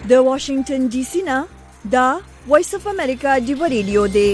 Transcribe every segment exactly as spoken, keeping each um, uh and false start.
د واشنگټن ډي سي نه دا وایس اف امریکا دی ریډیو دی.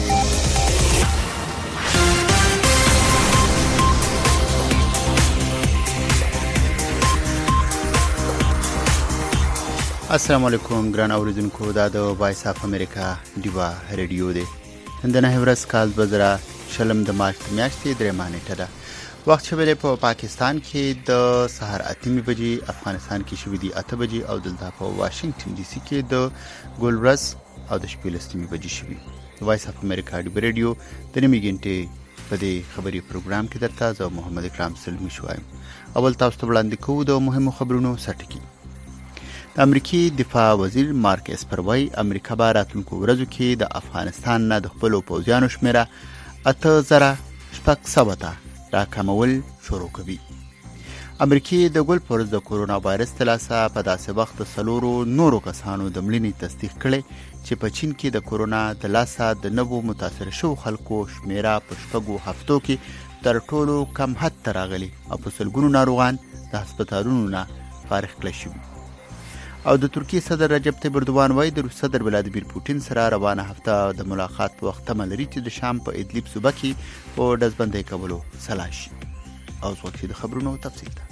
السلام علیکم ګران اوریدونکو، دا د وایس اف امریکا دیوا ریډیو دی. نن ورځ کال دوه زره شلم د مارچ میاشتې درېمه نیټه ده. وخت شوی په پاکستان کې د سهار اتمې بجې، افغانستان کې شوی دی اته بجې او دلته په واشنگټن ډي سي کې د ګول ورځ او د شپې لسمې بجې شوی. وایس اف امریکا دی ریډیو د نیمې غنټې په دې خبري پروګرام کې درته زه محمد اکرام سلمی شوایم. اول تاسو ته وړاندې کوو د مهمو خبرونو سرټکی. د امریکای دفاع وزیر مارک اسپر وايي امریکا به راتلونکو ورځو کې د افغانستان نه د خپلو پوځیانو شمیره اته زره شپږ سوه ته راکمول شروع کوي. امریکای د ګل پرز د کورونا وایرس تلاسه په داسې وخت د څلورو نورو کسانو د مړینې تصدیق کړي چې په چین کې د کورونا د لاسه د نوو متاثر شوو خلکو شمیره په شپږو هفتو کې تر ټولو کم حد ته راغلي او په سلګونو ناروغان د هسپتالونو نه فارغ کړل شوي. او د ترکیې صدر رجب طیب اردوغان وايي د روس صدر ولادیمیر پوتین سره روانه هفته د ملاقات په وخت تمه لري چې د شام په ادلیب صوبه کې په ډزبندۍ کولو سلا شي. او ځوکې د خبرونو تفصیل ته.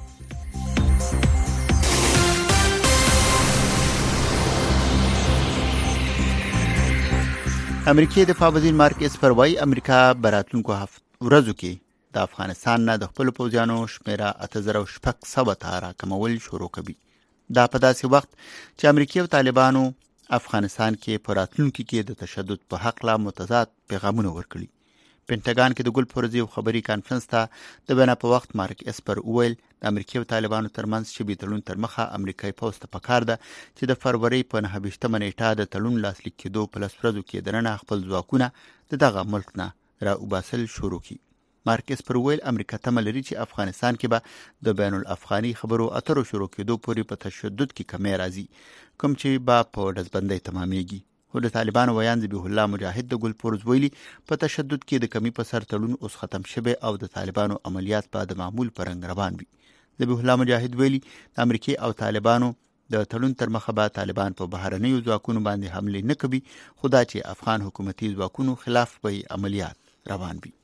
امریکای دفاع وزیر مارک اسپر وايي امریکا براتلونکو ورځو کې د افغانستان نه د خپل پوځیانو شمیره اته زره شپږ سوه ته راکمول شروع کوي. دا په داسې وخت چې امریکای او طالبانو افغانستان کې په راتلونکي کې د تشدد په حق لا متضاد پیغامونه ورکړي. پینټاګان کې د ګل پرز یو خبري کانفرنس ته د وینا په وخت مارک اسپر وویل د امریکای او طالبانو ترمنځ شبي تړون تر مخه امریکای پوسټ ته پکار ده چې د فروری په نهه ویشتمه نیټه د تړون لاسلیک کېدو په لس ورځو کې درنه خپل ځواکونه د دغه ملک نه را وباسل شروع کړي. مارک اسپر ویل امریکا تمه لري چې افغانستان کې به د بین الافغاني خبرو اترو شروع کېدو پورې په تشدد کې کمی راځي، کوم چې به په ډزبندۍ تمامېږي. خو د طالبانو ویان ذبیح الله مجاهد د ګل پرز ویلي په تشدد کې د کمی په سر تړون اوس ختم شوی او د طالبانو عملیات به د معمول په رنګ روان وي. ذبیح الله مجاهد ویلي د امریکای او طالبانو د تړون تر مخه به طالبان په بهرنیو ځواکونو باندې حمله نه کوي، خو دا چې افغان حکومتي ځواکونو خلاف به عملیات روان وي.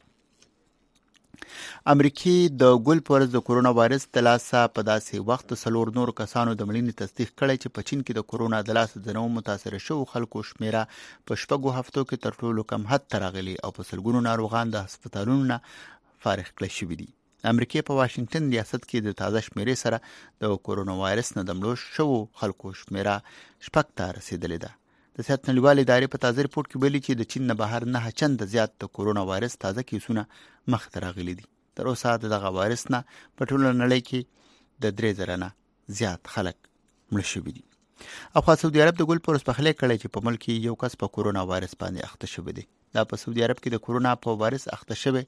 امریکای د ګل پرز د کورونا وایرس د لاسه په داسې وخت څلور نور کسانو د مړینې تصدیق کړی چې په چین کې د کورونا د لاسه د نوو متاثر شوو خلکو شمیره په شپږو هفتو کې تر ټولو کم حد ته راغلي او په سلګونو ناروغان د هسپتالونو نه فارغ کړل شوي دي. امریکای په واشنگټن ریاست کې د تازه شمیرې سره د کورونا وایرس نه د مړو شوو خلکو شمیره شپږ ته رسیدلې ده. د صحت نړیوالې ادارې په تازه ریپورت کې ویلي چې د چین نه بهر نه چنده زیات د کورونا وایرس تازه کیسونه مخ ته راغلي دي. تر اوسه د دغه وایرس نه په ټوله نړۍ کې د درې زره نه زیات خلک مړه شوي دي. او سعودي عرب د ګل پرز پخلی کړی چې په ملک کې یو کس په کورونا وایرس باندې اخته شوی دی. دا په سعودي عرب کې د کورونا په وایرس اخته شوی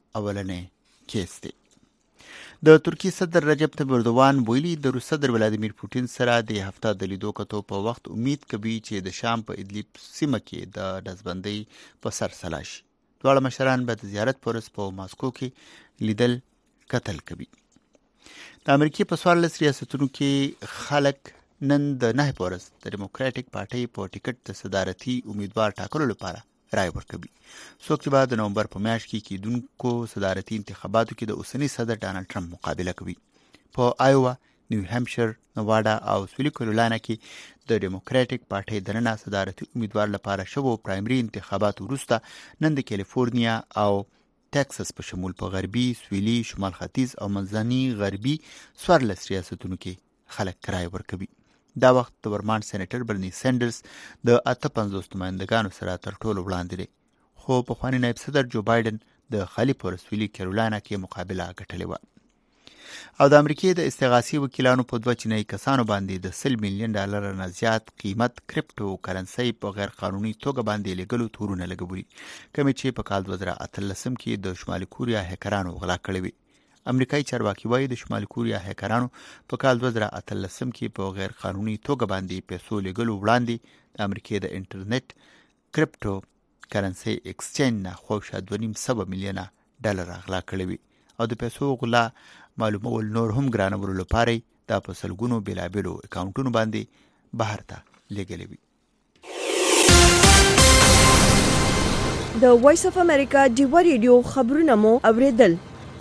اولنې کیس دی. د ترکیې صدر رجب طیب اردوغان ویلي د روس صدر ولادیمیر پوتین سره د هفته د لیدو کتو په وخت امید کوي چې د شام په ادلیب سیمه کې د ډزبندۍ په سر سلا شي. دواړه مشران به د زیارت پرس په ماسکو کې لیدل کتل کوي. د امریکای په څوارلس ریاستونو کې خلک نن د نه پرس د ډیموکراټیک پارټۍ په ټیکټ د صدارتي امیدوار ټاکلو لپاره رای ورکوي. څوک چې به د نومبر په میاشت کې کېدونکو صدارتي انتخاباتو کې د اوسني صدر ډانلډ ټرمپ مقابله کوي. په آیووا، نیو هیمپشیر، نواډا او سویلي کیرولانا کې د ډیموکراټیک پارټۍ دننه صدارتي امیدوار لپاره شوو پرایمري انتخاباتو وروسته نن د کالیفورنیا او ټکساس په شمول په غربي، سویلي، شمال ختیځ او منځني غربي څوارلس ریاستونو کې خلک رای ورکوي. دا وخت د ورمانډ سېنیټر برني سینډرز د اته پنځوس نمایندګانو سره تر ټولو وړاندې دی، خو پخواني نایب صدر جو بایډن د خالي په سویلي کیرولانا کې مقابله ګټلې وه. او د امریکای د استغاثي وکیلانو په دوه چینایي کسانو باندې د سل میلیون ډالر نه زیات قیمت کرپټو کرنسي په غیر قانوني توګه باندې لګلو تورونه لګولي، کوم چې په کال دوه زره اتلسم کې د شمالي کوریا هکرانو غلا کړې وي. امریکایي چارواکي وایي د شمالي کوریا هکرانو په کال دوه زره اتلسم کې په غیر قانوني توګه باندې پیسو لګلو وړاندې د امریکای د انټرنیټ کرپټو کرنسي ایکسچینج نه خوښه دوه نیم سوه میلیونه ډالر غلا کړې وي. او د پیسو غلا معلومول نور هم ګرانولو لپاره دا په سلګونو بېلابېلو اکاونټونو باندې بهر ته لیږلې وي. د وایس اف امریکا ډیوا ریډیو خبرونه مو اوریدل.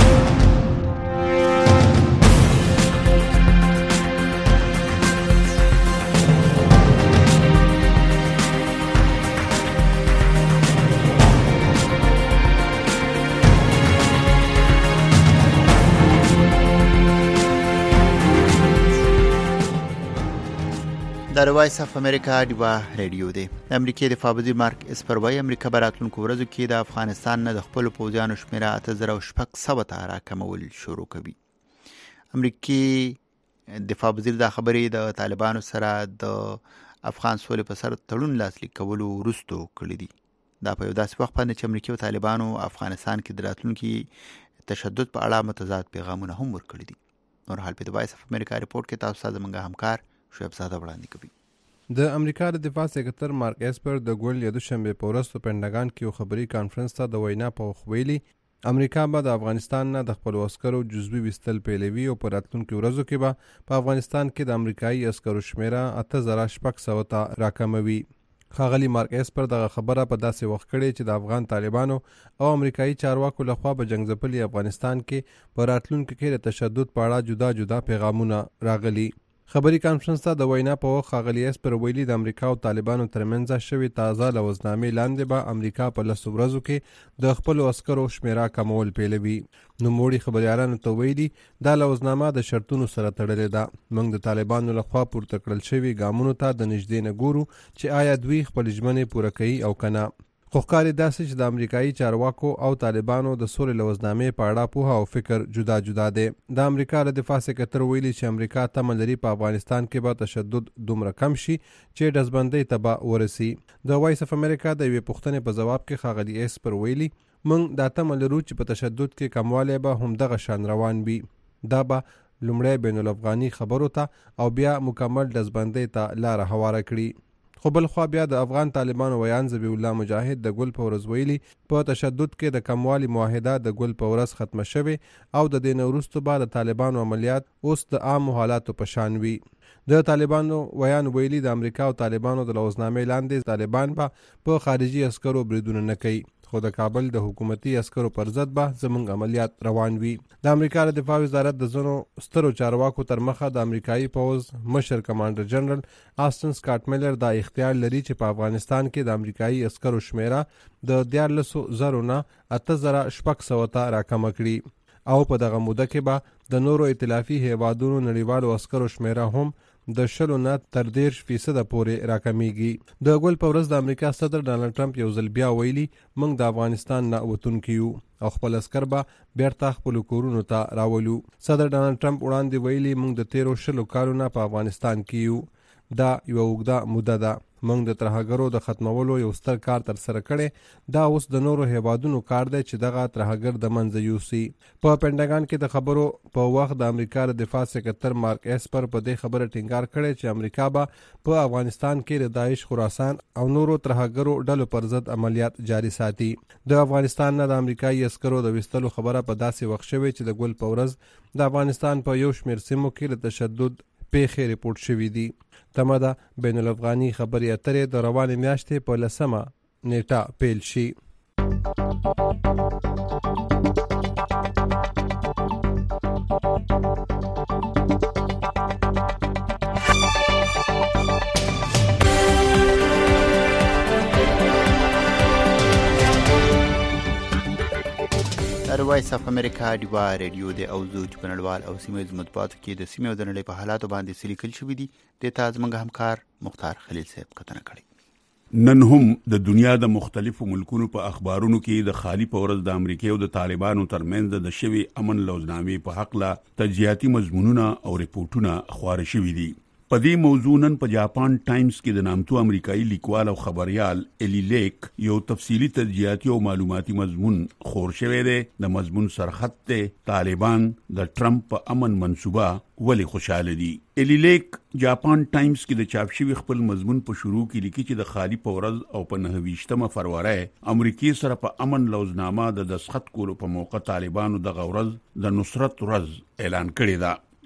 د وایس اف امریکا ډیوا ریډیو دی. امریکای دفاع وزیر مارک اسپر وايي امریکا به راتلونکو ورځو کې د افغانستان نه د خپلو پوځیانو شمېره اته زره او شپږ سوه ته راکمول شروع کوي. امریکای دفاع وزیر دا خبرې د طالبانو سره د افغان سولې په سر تړون لاسلیک کولو وروسته کړي دي. دا په یو داسې وخت باندې چې امریکا او طالبانو افغانستان کې د راتلونکي تشدد په اړه متضاد پیغامونه هم ورکړي دي. نور حال په وایس اف امریکا رپورټ کې تاسو سره زموږ همکار شعیب زاده وړاندې کوي. د امریکا د دفاع سکرټر مارک اسپر د ګول یا دوشنبه په ورځ په پینټاګان کې یو خبري کانفرنس ته د وینا په خویلي امریکا به د افغانستان نه د خپل عسکرو جزوي وستل پیلوي او په راتلونکو ورځو کې به په افغانستان کې د امریکایي عسکرو شمیره اته زره شپږ سوه ته راکموي. ښاغلي مارک اسپر دغه خبره په داسې وخت کړې چې د افغان طالبانو او امریکایي چارواکو لخوا په جنگ ځپلي افغانستان کې په راتلونکو کې د تشدد په اړه جدا جدا پیغامونه راغلي. خبري کانفرنس ته د وینا په وخت ښاغلي اسپر ویلي د امریکا او طالبانو ترمنځ شوې تازه لوزنامې لاندې به امریکا په لسو ورځو کې د خپلو عسکرو شمیره کمول پیلوي. نوموړي خبریالانو ته ویلي دا لوزنامه د شرطونو سره تړلې ده. موږ د طالبانو لخوا پورته کړل شوي ګامونو ته د نږدې نه ګورو چې آیا دوی خپل ژمنې پوره کوي او که نه. خو ښکاري داسې چې د امریکایي چارواکو او طالبانو د سولې لوزنامې په اړه پوهه او فکر جدا جدا دی. د امریکا د دفاع سکرټر ویلي چې امریکا تمه لري په افغانستان کې به تشدد دومره کم شي چې ډزبندۍ ته به ورسي. د وایس اف امریکا د یوې پوښتنې په ځواب کې ښاغلي اسپر ویلي موږ دا تمه لرو چې په تشدد کې کموالی به همدغه شان روان وي. دا به لومړی بین الافغاني خبرو ته او بیا مکمل ډزبندۍ ته لاره هواره کړي. خو بل خوا بیا د افغان طالبانو ویان ذبیح الله مجاهد د ګل په ورځ ویلي په تشدد کې د کموالي معاهده د ګل په ورځ ختمه شوې او د دې نه وروسته به د طالبانو عملیات اوس د عامو حالاتو په شان وي. د طالبانو ویان ویلي د امریکا او طالبانو د لوزنامې لاندې طالبان به په خارجي عسکرو بریدونه نه کوي، خو د کابل د حکومتي عسکرو پر ضد به زموږ عملیات روان وي. د امریکا د دفاع وزارت د ځینو سترو چارواکو تر مخه د امریکایي پوځ مشر کمانډر جنرال آسټن سکاټ میلر دا اختیار لري چې په افغانستان کې د امریکایي عسکرو شمیره د دیارلسو زرو نه اته زره شپږ سوه ته راکمه کړي او په دغه موده کې به د نورو ائتلافي هیوادونو نړیوالو عسکرو شمیره هم د شلو نه تر دېرش فیصده پورې راکمیږي. د ګل په ورځ د امریکا صدر ډانلډ ټرمپ یو ځل بیا ویلي موږ د افغانستان نه وتونکي یو او خپل عسکر به بیرته خپلو کورونو ته راولو. صدر ډانلډ ټرمپ وړاندې ویلي موږ د تیرو شلو کالو نه په افغانستان کې یو. دا یوه اوږده موده ده. موږ د ترهګرو د ختمولو یو ستر کار تر سره کړی. دا اوس د نورو هیوادونو کار دی چې دغه ترهګر د منځه یوسي. په پینټاګان کې د خبرو په وخت د امریکا د دفاع سکرټر مارک اسپر په دې خبره ټینګار کړی چې امریکا به په افغانستان کې د داعش، خراسان او نورو ترهګرو ډلو پر ضد عملیات جاري ساتي. د افغانستان نه د امریکایي عسکرو د ویستلو خبره په داسې وخت شوې چې د ګل په ورځ د افغانستان په یو شمېر سیمو کې د تشدد پیښې رپورټ شوي دي. تمه ده بین الافغاني خبرې اترې د روانې میاشتې په لسمه نیټه پیل شي. وایس اف امریکا ډیوا ریډیو د اوزوج بنړوال او سیمه مطبوعاتو کې د سیمه او د نړۍ په حالاتو باندې سلیکل شوی دي. د تاز منګ همکار مختار خلیل صاحب کتنه کړي. نن هم د دنیا د مختلفو ملکونو په اخبارونو کې د خالی په ورځ د امریکا او د طالبانو ترمنځ د شوی امن لوزنامې په حق لا تجزیاتي مضمونونه او ریپورتونه خبري شوي دي. په دې موضوع نن په جاپان ټایمز کې د نامتو امریکایي لیکوال او خبريال الی لیک یو تفصیلی تجزیاتي او معلوماتي مضمون خور شوی دی. د مضمون سرخط ته طالبان د ټرمپ په امن منصوبه ولی خوشاله دي. الی لیک جاپان ټایمز کې د چاپ شوی خپل مضمون په شروع کې لیکي چې د خالی په ورځ او په نهه فروری امریکای سره په امن لوزنامه د دسخط کولو په موقع طالبانو د غورز د نصرت ورځ اعلان کړی دا.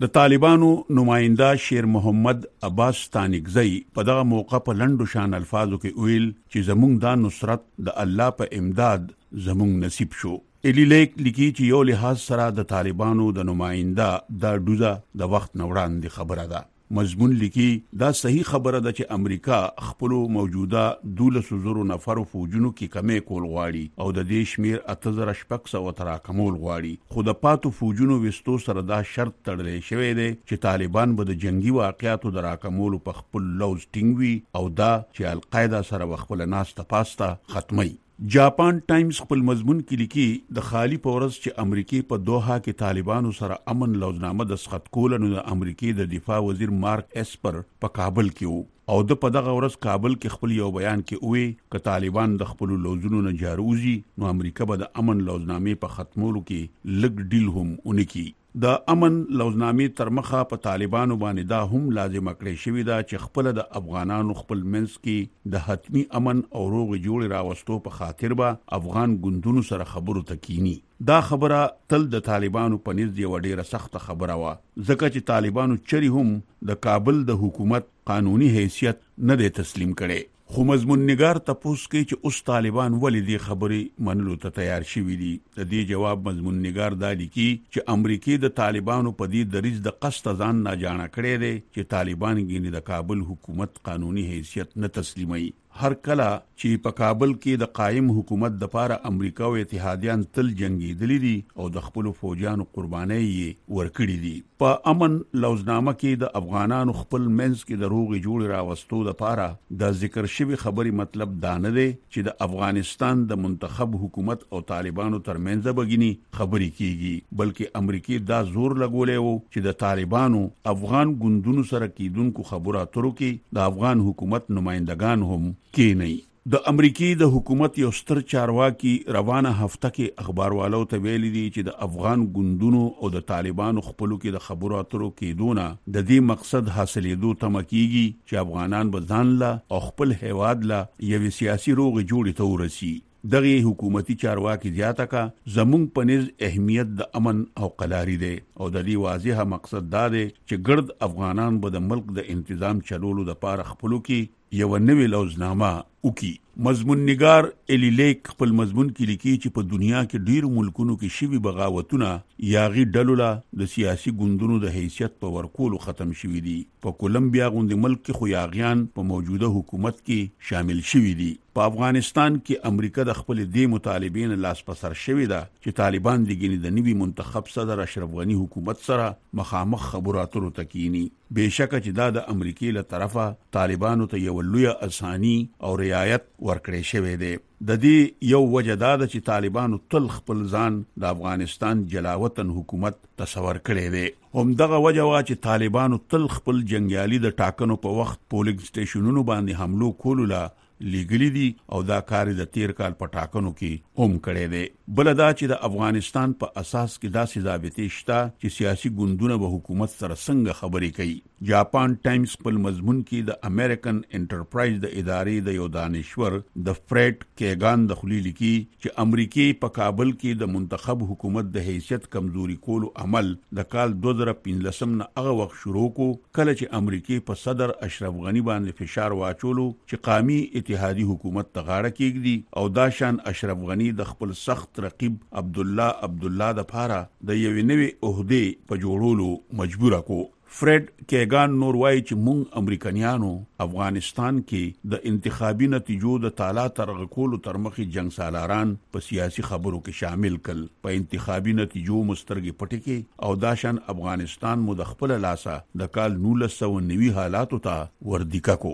د طالبانو نماینده شیر محمد عباس تانیکزئی په دغه موقع په لنډو شان الفاظو کې ویل چې زمونږ دا نصرت د الله په امداد زمونږ نصیب شو. ایلی لیک لیکي چې یو لحاظ سره د طالبانو د نماینده دا دوزه د وخت نه وړاندې خبره ده. مضمون لیکي دا صحیح خبره ده چې امریکا خپل موجوده دولس زرو نفر فوجونو کې کمې کول غواړي او د دې شمیر اته زره شپږ سوه تراکمول غواړي، خو د پاتو فوجونو وستو سره دا شرط تړلی شوی دی چې طالبان به د جنگي واقعاتو د راکمولو په خپل لوز ټینګ وي او دا چې القاعده سره خپل ناسته پاسته ختمي. جاپان ټایمز خپل مضمون کې لیکي د خالی پورس چې امریکای په دوحه کې طالبانو سره امن لوزنامه دستخط کول نو د امریکای د دفاع وزیر مارک اسپر په کابل کې وو او د په دغه ورځ کابل کې خپل یو بیان کې وی ک طالبان د خپل لوزونو نه جاروزي نو امریکا به د امن لوزنامې په ختمولو کې لګ ډیل هم اونکي. د امن لوزنامې تر مخه په طالبانو باندې دا هم لازم کړی شوی دا چې خپل د افغانانو خپل منځ کې د حتمی امن او روغ جوړ راوستو په خاطر به افغان ګوندونو سره خبرو تکینی. دا خبره تل د طالبانو په نزد یو ډیره سخت خبره وا ځکه چې طالبانو چری هم د کابل د حکومت قانوني حیثیت نه دی تسلیم کړي. خو مضمون نگار تپوس کوي چې اوس طالبان ولې دې خبرې منلو ته تیار شوي دي. د دې جواب مضمون نگار دا لیکي چې امریکای د طالبانو په دې دریځ د قصد ځان نه جاڼه کړی دی چې طالبان ګینه د کابل حکومت قانوني حیثیت نه تسلیموي. هر کله چې په کابل کې د قائم حکومت د پاره امریکا او اتحادیان تل جنگیدلی دي او د خپل فوجانو قرباني ورکړي دي. په امن لوزنامه کې د افغانانو خپل منځ کې د روغ جوړ راوستو د پاره د ذکر شوی خبري مطلب دا نه دی چې د افغانستان د منتخب حکومت او طالبانو ترمنځ بګینی خبري کیږي، بلکې امریکای دا زور لګولې وو چې د طالبانو افغان ګوندونو سره کیدونکو خبرو اترو کې د افغان حکومت نمائندگان هم کې نه. د امریکای د حکومت یو ستر چارواکي روانه هفته کې اخباروالو ته ویلي دي چې د افغان ګوندونو او د طالبانو خپلو کې د خبرو اترو کېدونه د دې مقصد حاصلېدو تمه کیږي چې افغانان به ځان له او خپل هیواد له یوې سیاسي روغې جوړې ته ورسي. دغه حکومتي چارواکي زیاته کا زمونږ پنځ اهمیت د امن او قلاري دی او د دې واضحه مقصد دا دی چې ګرد افغانان به د ملک د انتظام چلولو د پاره خپلو کې یو نوې لوزنامه وکي. مضمون نگار ایلی لیک خپل مضمون کې لیکي چې په دنیا کې ډیر ملکونو کې شوی بغاوتونه یاغي ډلو له د سیاسي ګوندونو د حیثیت په ورکولو ختم شوي دي. په کولمبیا غوندې ملک کې خو یاغیان په موجوده حکومت کې شامل شوي دي. په افغانستان کې امریکا د خپل دې مطالبین لاس په سر شوی ده چې طالبان د ګینې د نوي منتخب صدر اشرف غنی حکومت سره مخامخ خبرو اترو تکینی. بهشکه چې دا د امریکای له طرفه طالبانو ته یو لوی اسانی او رعایت ورکړی شوی دی. د دې یو وجه دا ده چې طالبانو تل خپل ځان د افغانستان جلاوطن حکومت تصور کړی دی. هم دغه وجه وا چې طالبانو تل خپل جنگیالي د ټاکنو په وخت پولینګ سټیشنونو باندې حملو کولو لا لیګلی دي او دا کار د تیر کال په ټاکنو کې هم کړی دی. بل دا چې د افغانستان په اساس کې داسې ضابطې شته چې سیاسي ګوندونه به حکومت سره څنګه خبرې کوي. جاپان ټایمز خپل مضمون کې د امریکن انټرپرایز د ادارې د یو دانشور د فریډ کیګان د خلی لیکي چې امریکای په کابل کې د منتخب حکومت د حیثیت کمزوري کولو عمل د کال دوه زره پنځلسم نه هغه وخت شروع کو کله چې امریکای په صدر اشرف غنی باندې فشار واچولو چې قومي اتحادی حکومت ته غاړه کېږدي او دا شان اشرف غنی د خپل سخت رقیب عبد الله عبد الله د پاره د یوې نوې عہده په جوړولو مجبور کو. فریډ کیګان نور وایي چې مونږ امریکایانو افغانستان کې د انتخابي نتیجو د تالا ترغ کولو تر مخې جنگ سالاران په سیاسي خبرو کې شامل کړل. په انتخابي نتیجو مسترګې پټې کې او داشان افغانستان مو د خپل لاسه د کال نولس سوه نوي حالاتو ته وردیکا کو.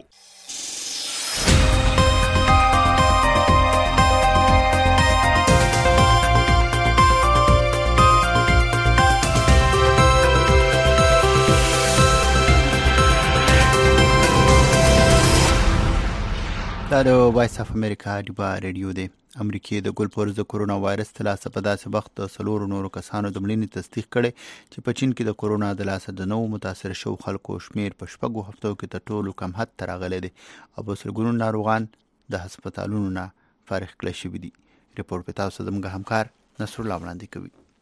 دا د وایس اف امریکا ډیبا ریډیو دی. امریکای د ګلپورز د کورونا وایرس تلاسه په داسې وخت د څلورو نورو کسانو د مړینې تصدیق کړي چې په چین کې د کورونا د لاسه د نوو متاثر شو خلکو شمیر په شپږو هفتو کې تر ټولو کم حد ته راغلی دی او په سلګونو ناروغان د هسپتالونو نه فارغ کړل شوي دي. ریپورټ په تاسو زموږ همکار نصر الله وړاندې کوي.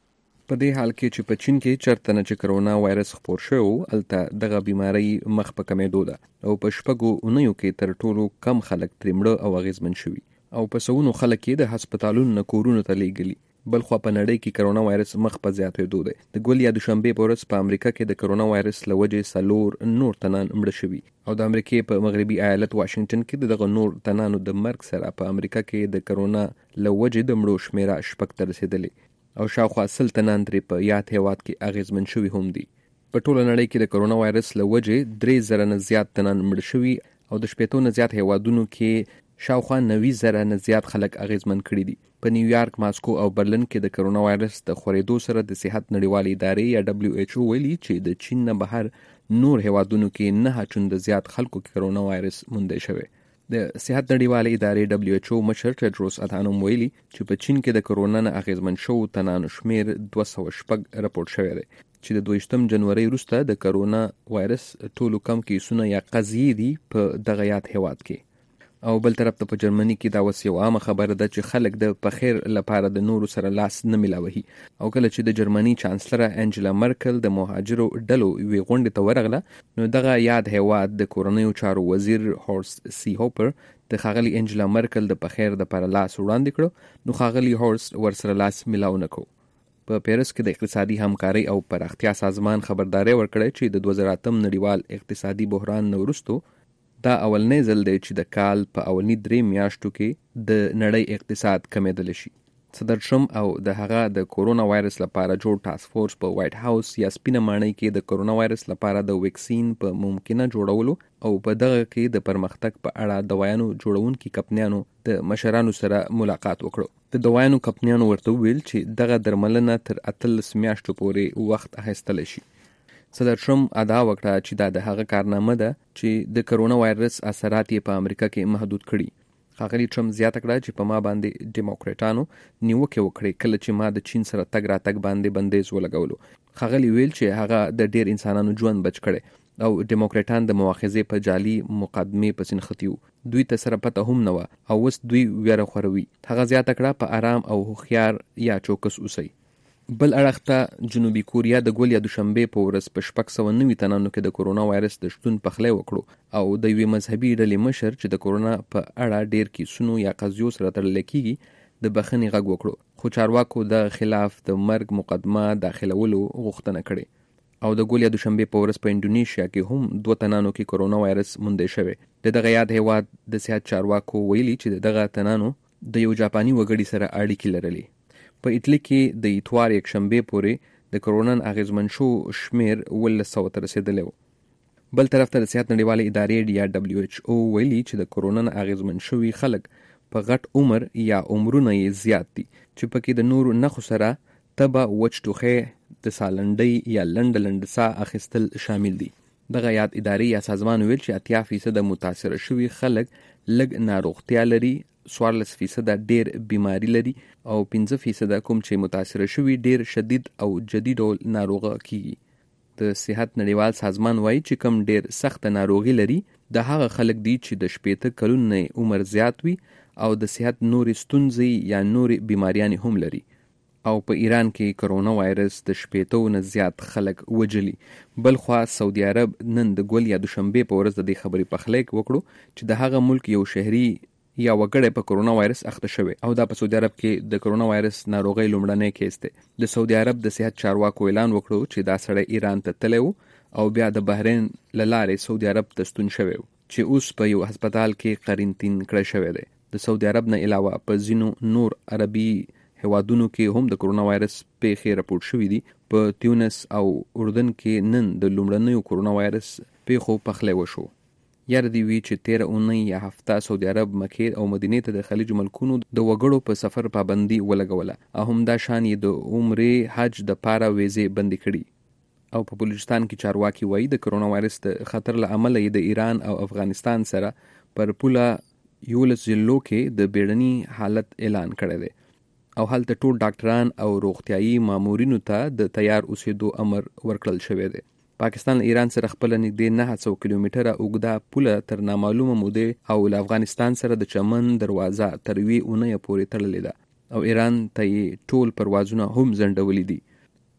په دې حال کې چې په چین کې چرته نه چې کرونا وایرس خپور شوی و هلته دغه بیماری مخ په کمېدو ده او په شپږو اونیو کې تر ټولو کم خلک ترې مړه او اغېزمن شوي او په سوونو خلک یې د هسپتالونو نه کورونو ته لیږلي. بل خوا په نړۍ کې کرونا وایرس مخ په زیاتېدو دی. د ګل یا دوشنبې په ورځ په امریکا کې د کرونا وایرس له وجې څلور نور تنان مړه شوي او د امریکې په مغربي ایالت واشنگټن کې د دغه نور تنانو د مرګ سره په امریکا کې د کرونا له وجې د مړو شمیره شپږ ته رسېدلې او شاوخوا سل تنان ترې په یاد هېواد کې اغېزمن شوي هم دي. په ټوله نړۍ کې د کرونا وایرس له وجې درې زره نه زیات تنان مړه شوي او د شپېتو نه زیات هېوادونو کې شاوخوا نوي زره نه زیات خلک اغېزمن کړي دي. په نیویارک، ماسکو او برلین کې د کرونا وایرس د خورېدو سره د صحت نړیوالې ادارې یا دبلیو ایچ او ویلي چې د چین نه بهر نور هیوادونو کې نه چنده زیات خلکو کې کرونا وایرس موندل شوی. د صحت نړیوالې ادارې دبلیو ایچ او مشر ټیډروس ادهانوم ویلي چې په چین کې د کرونا نه اغېزمن شوو تنانو شمیر دوه سوه شپږ راپورټ شوی دی چې د دویشتم جنوري وروسته د کرونا وایرس ټولو کم کیسونه یا قضیې دي په دغه یاد هیواد کې. او بل طرف ته په جرمني کې دا اوس یو عامه خبره ده چې خلک د پخیر لپاره د نورو سره لاس نه ملاوهي او کله چې د جرمني چانسلره انجلا مرکل د مهاجرو ډلو یوې غونډې ته ورغله نو دغه یاد هیواد د کورنیو چارو وزیر هورست سی هوپر د ښاغلي انجلا مرکل د پخیر لپاره لاس وړاندې کړو نو ښاغلي هورست ورسره لاس ملاو نه کړو. په پیرس کې د اقتصادي همکارۍ او پراختیا سازمان خبرداري ورکړه چې د دوه زره اتم نړیوال اقتصادي بحران نه وروسته دا اولنی ځل دی چې د کال په اولنی درې میاشتو کې د نړۍ اقتصاد کمیدل شي. صدر ټرمپ او د هغه د کورونا وایرس لپاره جوړ ټاسک فورس په وایټ هاوس یا سپینه ماڼۍ کې د کورونا وایرس لپاره د ویکسین په ممکنه جوړولو او په دغه کې د پرمختګ په اړه دوايانو جوړونکي کمپنیانو د مشرانو سره ملاقات وکړو. د دوايانو کمپنیانو ورته ویل چې دغه درملنه تر اتلس میاشتو پورې وخت اخیستلی شي. صدر ټرمپ ادعا وکړه چې دا د هغه کارنامه ده چې د کرونا وایرس اثرات یې په امریکا کې محدود کړي. ښاغلي ټرمپ زیاته کړه چې په ما باندې ډیموکریټانو نیوکې وکړې کله چې ما د چین سره تګ راتګ باندې بندیز ولګولو. ښاغلي ویل چې هغه د ډیر انسانانو ژوند بچ کړي او ډیموکریټان د مؤاخذې په جعلي مقدمې پسې نښتي وو. دوی ته سره پته هم نه وه او اوس دوی ویره خوروي. هغه زیاته کړه په آرام او هوښیار یا چوکس اوسئ. بل اړخ ته جنوبي کوریا د ګل یا دوشنبې په ورځ په شپږ سوه نوي تنانو کې د کورونا وایرس د شتون پخلی وکړو او د یوې مذهبي ډلې مشر چې د کورونا په اړه ډیر کیسونو یا قضیو سره تړلی کیږي د بخښنې غږ وکړو خو چارواکو د خلاف د مرګ مقدمه داخلولو غوښتنه کړې. او د ګل یا دوشنبې په ورځ په انډونیشیا کې هم دوه تنانو کې کورونا وایرس موندل شوی. د دغه یاد هیواد د صحت چارواکو ویلي چې دغه تنانو د یو جاپاني وګړي سره اړیکې لرلې. په ایټلی کې د اتوار یک شنبې پورې د کرونا اغېزمن شو شمیر ولس سوه ته رسېدلی و. بل طرف ته د صحت نړیوالې ادارې یا دبلیو ایچ او ویلي چې د کرونا اغېزمن شوي خلک په غټ عمر یا عمرونه یې زیات دي چې پکې د نورو نښو سره تبه، وچ ټوخی، د سالنډۍ یا لنډه لنډه ساه اخیستل شامل دي. دغه یاد ادارې یا سازمان ویل چې اتیا فیصده متاثره شوي خلک لږ ناروغتیا لري، څوارلس فیصده ډیر بیماری لري او پنځه فیصده کوم چې متاثره شوي ډیر شدید او جدي ډول ناروغه کیږي. د صحت نړیوال سازمان وایي چې کوم ډیر سخت ناروغي لري د هغه خلک دي چې د شپېته کلونو نه عمر زیات وي او د صحت نورې ستونزې یا نورې بیماریانې هم لري. او په ایران کې کرونا وایرس د شپېتو نه زیات خلک وجلي. بل خوا سعودي عرب نن د ګل یا دوشنبې په ورځ د دې خبرې پخلی وکړو چې د هغه ملک یو شهري یا وګړی په کرونا وایرس اخته شوی او دا په سعودي عرب کې د کرونا وایرس ناروغۍ لومړنی کیس دی. د سعودي عرب د صحت چارواکو اعلان وکړو چې دا سړی ایران ته تللی و او بیا د بحرین له لارې سعودي عرب ته ستون شوی و چې اوس په یو هسپتال کې قرنطین کړی شوی دی. د سعودي عرب نه علاوه په ځینو نور عربي هیوادونو کې هم د کرونا وایرس پیښې راپورټ شوي دي. په تیونس او اردن کې نن د لومړنیو کرونا وایرس پیښو پخلی وشو. یاره دی وی چې تیره اونۍ یا هفته سعودي عرب مکې او مدینې ته د خلیج ملکونو د وګړو په سفر پابندي ولګوله او همدا شان یې د عمرې حج د پاره ویزې بندي کړي. او په بلوچستان کې چارواکي وایي د کرونا وایرس د خطر له امله یې د ایران او افغانستان سره پر پوله یولس ضلعو کې د بیړني حالت اعلان کړی دی او هلته ټول ډاکټران او روغتیایي مامورینو ته د تیار اوسېدو امر ورکړل شوی دی. پاکستان له ایران سره خپل نږدې نهه سوه کیلومتره اوږده پوله تر نامعلومه مودې او له افغانستان سره د چمن دروازه تر یوې اونۍ پورې تړلې ده او ایران ته یې ټول پروازونه هم ځنډولي دي.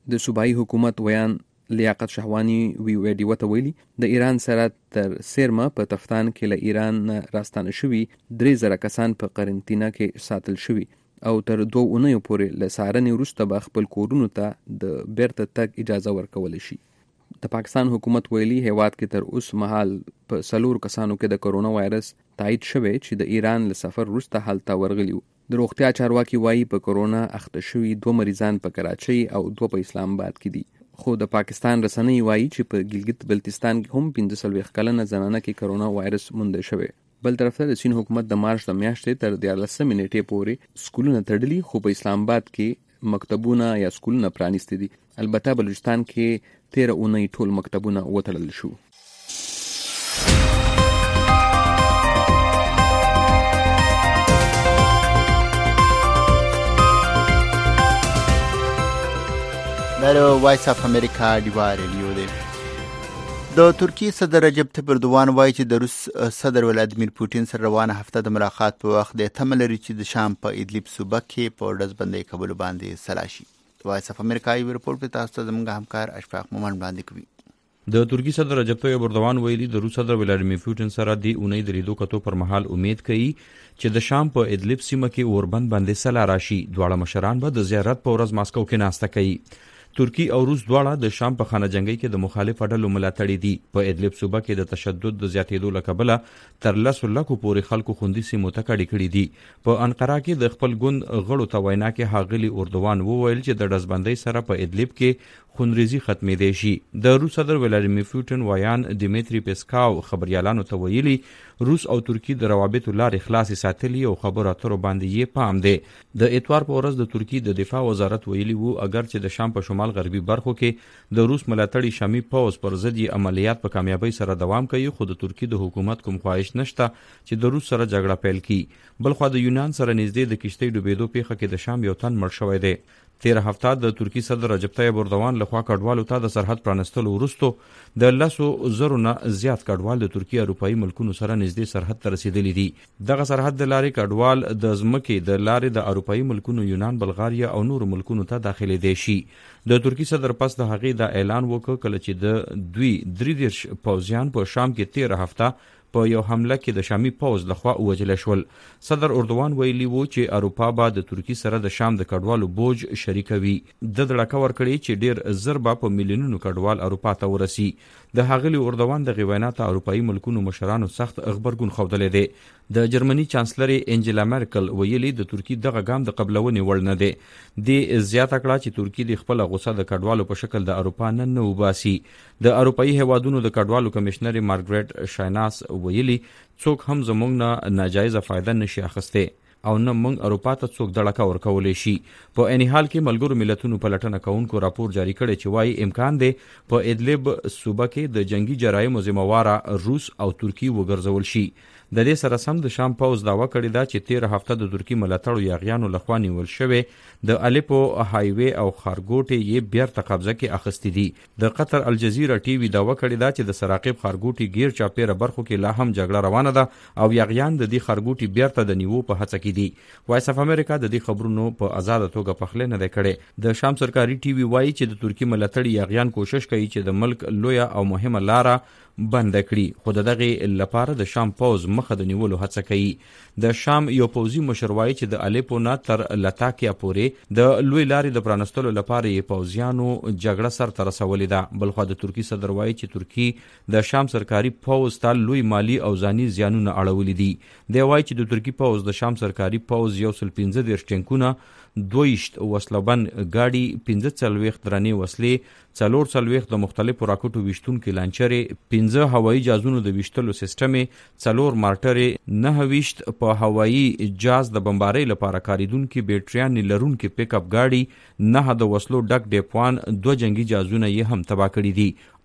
د صوبایي حکومت ویان لیاقت شهوانی وی ویډیو ته ویلي د ایران سره تر سیرما په تفتان کې له ایران راستانه شوي درې زره کسان په قرنطینه کې ساتل شوي او تر دوه اونیو پورې له څارنې وروسته به خپل کورونو ته د بیرته تګ اجازه ورکولی شي. د پاکستان حکومت ویلي هیواد کې تر اوس مهال په څلورو کسانو کې د کرونا وایرس تایید شوی چې د ایران له سفر وروسته هلته ورغلي وو. د روغتیا چارواکي وایي په کرونا اخته شوي دوه مریضان په کراچۍ او دوه په اسلام آباد کې دي. خو د پاکستان رسنۍ وایي چې په ګلګت بلتستان کې هم پنځه څلوېښت کلنه زنانه کې کرونا وایرس موندل شوی. بل طرف ته د چین حکومت د مارچ د میاشتې تر دیارلسمې نیټې پورې سکولونه تړلي، خو په اسلام آباد کې مکتبونه یا سکولونه پرانیستي دي. البته بلوچستان کې تیره اونۍ ټول مکتبونه وتړل شو. دا وایس اف امریکا ډیوا ریډیو دی. د ترکیې صدر رجب طیب اردوان وایي چې د روس صدر ولادیمیر پوتین سره روانه هفته د ملاقات په وخت د تمه لري چې د شام په ادلیب صوبه کې په ډزبندۍ کولو باندې سلا شي. وایس اف امریکا یو رپورټ په تاسو ته زموږ همکار اشفاق مومن وړاندې کوي. د ترکی صدر رجب طیب اردوان ویلي د روس صدر ولادیمیر پوتین سره د اونۍ د لیدو کتو پر مهال امید کوي چې د شام په ادلیب سیمه کې اوربند باندې سلا راشي. دواړه مشران به د زیارت په ورځ ماسکو کې ناسته کوي. ترکی او روس دواړه د شام په خانه جنگي کې د مخالف ډلو ملاتړي دي. په ادلب صوبه کې د تشدد د زیاتېدو له کبله تر لسو لکو پورې خلکو خوندي سیمو ته کډې کړي دي. په انقره کې د خپل ګوند غړو ته وینا کې ښاغلي اردوان وویل چې د ډزبندۍ سره په ادلب کې خونریزي ختمېدی شي. د روس صدر ولادیمیر پوتین ویان دیمیتری پیسکاو خبريالانو ته ویلي روس او ترکی د روابطو لارې خلاصې ساتلي او خبرو اترو باندې یې پام دی. د اتوار په ورځ د ترکی د دفاع وزارت ویلي وو اگر چې د شام په شمال غربي برخو کې د روس ملاتړي شامي پوز پر ضد عملیات په کامیابی سره دوام کوي، خو د ترکی د حکومت کوم خواهش نشته چې د روس سره جګړه پیل کړي. بلخو د یونان سره نږدې د کشتۍ ډوبېدو پیښه کې د شام یو تن مړ شوی دی. تیر هفته د ترکی صدر رجب طیب اردوان لخوا کډوالو ته د سرحد پرانستلو وروسته د لسو زرو نه زیات کډوال د ترکی اروپایي ملکونو سره نږدې سرحد ته رسیدلي دي. دغه سرحد د لارې کډوال د ځمکې د لارې د اروپایي ملکونو یونان، بلغاریا او نورو ملکونو ته داخلي دی شي. د ترکی صدر پس د هغې د اعلان وکړ کله چې د دوی درې دېرش پوځیان په شام کې تیر هفته په یو حمله کې د شامي پوز لخوا ووژل شول. صدر اردوان ویلي وو چې اروپا به د ترکی سره د شام د کډوالو بوج شریکوي. د دړکه ورکړي چې ډیر زر به په میلیونونو کډوال اروپا ته ورسي. د هغلي اردوان د غوینا ته اروپایي ملکونو مشرانو سخت خبرګون ښودلی دی. د جرمني چانسلر انجلا مرکل ویلي د ترکی دغه ګام د قبلونې وړ نه دی. د زیاته کړه چې ترکی د خپل غوسه د کډوالو په شکل د اروپا نه نه وباسي. د اروپایي هیوادونو د کډوالو کمشنر مارګریټ شایناس ویلي څوک هم زموږ نه ناجایزه فایده نشي اخیستی او نه موږ اروپا ته څوک دړکه ورکولی شي. په عین حال کې ملګرو ملتونو پلټنه کوونکو راپور جاری کړی چې وایي امکان دی په ادلب صوبه کې د جنگي جرایمو ذمهواره روس او ترکی وګرځول شي. د دې سره سم د شام پوز دعوه کړې ده چې تیر هفته د ترکی ملاتړو یاغیانو لخوا نیول شوی د الیپو هایوي او خارګوټي یې بیرته قبضه کې اخیستې دي. د قطر الجزیره ټي وي دعوه کړې ده چې د سراقب خارګوټي غیر چاپیره برخو کې لا هم جګړه روانه ده او یاغیان د دې خارګوټي بیرته د نیوو په هڅه کې دي. وایس اف امریکا د دې خبرونو په آزاد توګه پخلی نه دی کړی. د شام سرکاري ټي وي وایي چې د ترکی ملاتړي یاغیان کوشش کوي چې د ملک لویه او مهمه لاره بند کړي، خو د دغه لپاره د شام پوز مخه د نیولو هڅه کوي. د شام یو پوزي مشر وایي چې د الیپو نه تر لتاکیا پورې د لوی لارې د پرانستلو لپاره یې پوزیانو جګړه سر ته رسولې ده. بلخو د ترکی صدر وایي چې ترکی د شام سرکاري پوز ته لوی مالی او ځاني زیانونه اړولي دي. دی وایي چې د ترکی پوز د شام سرکاري پوز یو سل پنځه دېرش ټینکونه، دویشت وسلبن ګاډي، پنځه څلوېښت درنې وسلې، څلور څلوېښت د مختلفو راکټو ویشتونکي لانچرې، پنځه هوایي جازونو د ویشتلو سیسټمې، څلور مارټرې، نهه ویشت په هوایي جاز د بمبارۍ لپاره کاریدونکي بیټریانې لرونکي پیک اپ ګاډي، نهه د وسلو ډک ډیپوان، دوه جنگي جازونه یې هم تباه کړي دي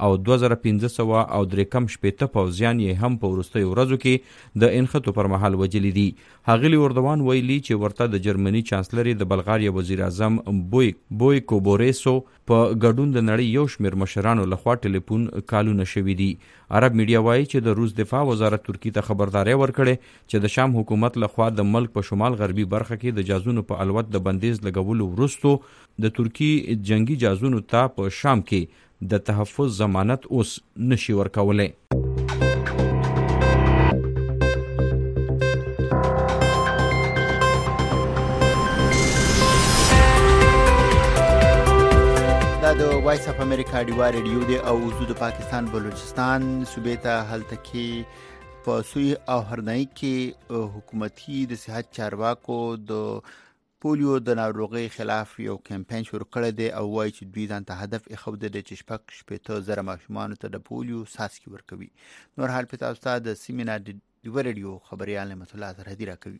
او دوه زره پنځه سوه او درې کم شپېته پوځیان یې هم په وروستیو ورځو کې د انخطو پر مهال وجلي دي. ښاغلي اردوان ویلي چې ورته د جرمني چانسلر د بلغاریا وزیر اعظم بوی بوی کوبوریسو په ګډون د نړۍ یو شمېر مشرانو لخوا ټلیفون کالونه شوي دي. عرب میډیا وایي چې د روس دفاع وزارت ترکی ته خبرداری ورکړې چې د شام حکومت لخوا د ملک په شمال غربي برخه کې د جازونو په الوت د بندیز لګولو وروسته د ترکی جنگي جازونو ته په شام کې د تحفظ ضمانت اوس نشي ورکولی. د وایس اف امریکا ډیوا ریډیو دی او زو د پاکستان بلوچستان صوبې ته هلته کې په سوی او هرنۍ کې حکومتي د صحت چارواکو د پولیو د ناروغۍ خلاف یو کمپاین شروع کړی دی او وایي چې دوی ځان ته هدف ایښودی دی چې شپږ شپېته زره ماشومانو ته د پولیو څاڅکي ورکوي. نور حال په تاسو ته د سیمه ډیوا ریډیو خبريال نعمت الله سرحدي راکوي.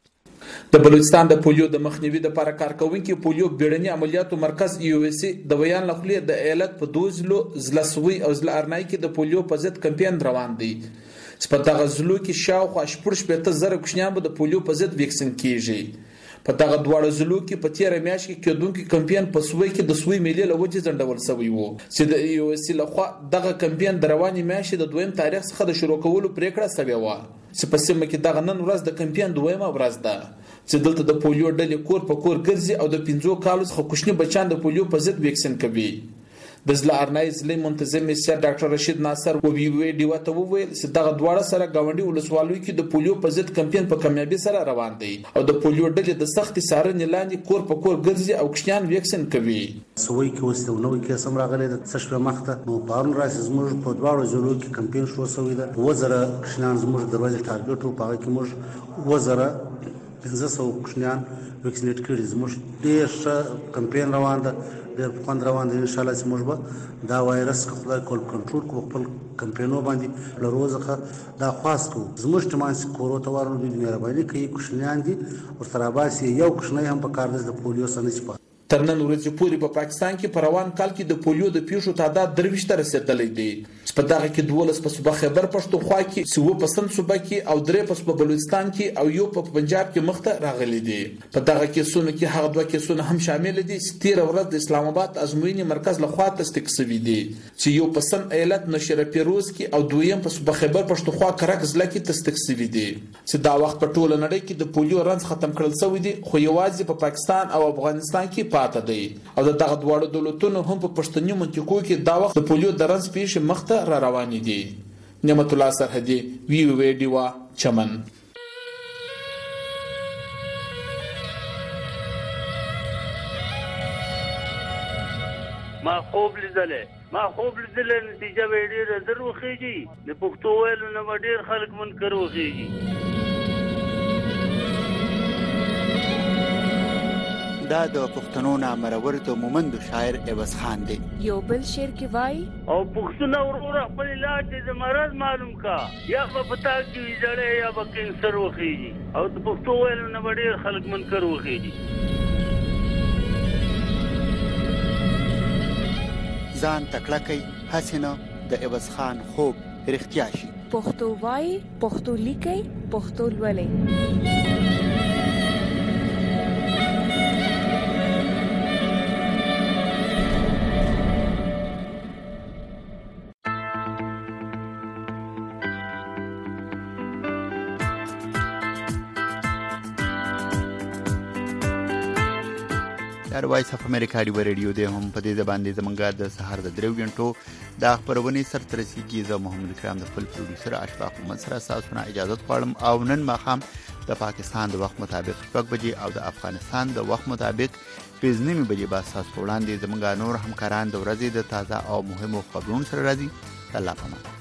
د بلوچستان د پولیو د مخنیوي لپاره کارکونکي پولیو بیړني عملیاتو مرکز یو اس سی د ویان لخوا د ایالت په دوزلو زلسوي او زل ارنای کې د پولیو په ضد کمپاین روان دی. سپتاغه زلو کې شاوخوا شپږ شپېته زره کوچنیان به د پولیو په ضد ویکسین کیږي. په دغه دواړو زلو کې په تیر میاشت کې کېدونکو کمپاین په سوي کې د سوي ملي لوجه ځندول شوی وو چې د یو اس سی لخوا دغه کمپاین د رواني میاشتې د دویم تاریخ څخه د شروع کولو پریکړه شوې و چې په سیمه کې دغه نن ورځ د کمپاین دویمه ورځ ده چې دلته د پولیو ډلې کور په کور ګرځي او د پنځو کالو څخه کوچني بچان د پولیو په ضد ویکسین کوي. د زل ارنای ضلع منتظم سر ډاکټر رشید ناصر او وی وی ډیوا ته وویل چې دغه دواړه سره گاونډي ولسوالۍ کې د پولیو په ضد کمپاین په کامیابی سره روان دی او د پولیو ډلې د سختي څارنې لاندې کور په کور ګرځي او کوچنیان ویکسین کوي. سوي کې اوس نو کې سم راغلي د څشپ مخته نو پارون راځي زموږ په دواړو ځلو کې کمپاین شروع شوی دی. وزره کوچنیان زموږ دروازه ټارګټ او پاره کې موږ وزره پنځه سوه کوچنیان ویکسینیټ کړي. زموږ ډېر ښه کمپاین روان ده، ډېر خوند روان دی. ان شاء الله چې موږ به دا وایرس خپل کنټرول کوو، خپل کمپاینو باندې له روزه دا خاص کوو. زموږ ټمان چې کورو ته ورنو دوی مهرباني کوي، کوچنیان دي ورسره باسي یو کوچنی هم په کار دی د پولیو سره نه چي. تر نن ورځې پورې په پاکستان کې په روان کال کې د پولیو د پیښو تعداد درویشت ته رسېدلی دی. په دغه کې دولس په صوبه خیبر پښتونخوا کې، څوه په سند صوبه کې او درې په صوبه بلوچستان کې او یو په پنجاب کې مخته راغلي دي. په دغه کیسونو کې هغه دوه کیسونه هم شامل دي چې تیر ورځ د اسلام آباد ازموینې مرکز لخوا تصدیق شوي دي چې یو په سند ایالت نشره پیروز کې او دویم په صوبه خیبر پښتونخوا کرک ضلع کې تصدیق شوي دي چې دا وخت په ټوله نړۍ کې د پولیو رنځ ختم کړل شوی دی، خو یوازې په پاکستان او افغانستان کې پاتې دی. او دغه دواړو دولتونو هم په پښتني منطقو کې دا وخت د پولیو د رنځ پیښې مخته را روانې دي. نعمت الله سرحدي، وی وی ډیوا، چمن. ما خوب لیدلې ما خوب لیدلې نتیجه به ډېره زر وخیږي. د پښتو ویلو نه به ډېر خلک منکر وخیږي. دا د پښتنو نامرور د مومند شاعر عوض خان دی. یو بل شعر کې وای او پښتون ورور خپل علاج د مرض معلوم کا، یا په پتا کې جړې یا په کینسر وخیږي او د پښتو ویلو نه ډېر خلک منکر وخیږي. ځان تکړه کوي حسینه د عوض خان خوب رښتیا شي. پښتو وای، پښتو لیکي، پښتو لولي. د وایس اف امریکا ډیوا ریډیو د هم په دې باندې زمونږ د سهار د درو غنټو د خبرونه سر ترسيږي. زه محمد کرام د خپل پروډوسر اشفاق محمد سره تاسو نه اجازه غواړم او نن مخام د پاکستان د وخت مطابق شپږ بجې او د افغانستان د وخت مطابق پنځه نیمه بجې به تاسو وړاندې زمونږ نور همکاران د ورځې د تازه او مهمو خبرونو سره راځي. الله پامان.